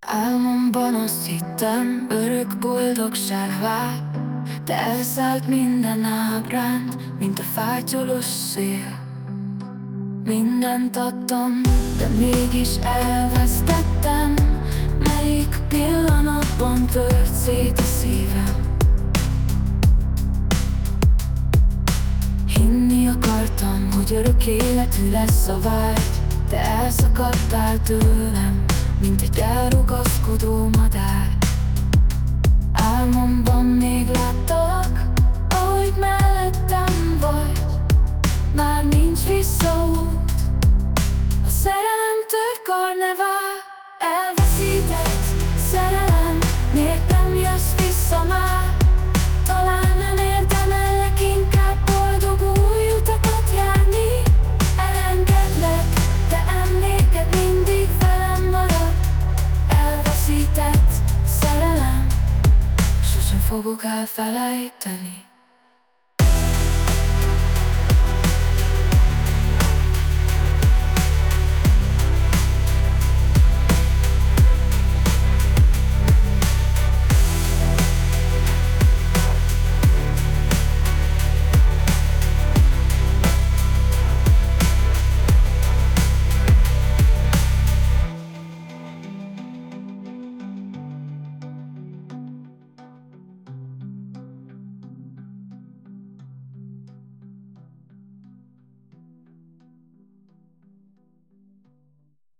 Álmomban azt hittem, örök boldogság vár, de elszállt minden ábránd, mint a fátyolós szél. Mindent adtam, de mégis elvesztettem. Melyik pillanatban tört szét a szívem? Hinni akartam, hogy örök életű lesz a vágy, de elszakadtál tőlem, mint egy elrugaszkodó madár. Álmomban még láttalak, ahogy mellettem vagy. Már nincs visszaút, a szerelemtől karnevál. Elveszített szerelem, miért nem jössz vissza már? Talán nem érdemellek inkább boldog új utakat járni. Elengedlek, de emléked mindig velem marad. Elveszített szerelem, sosem fogok elfelejteni.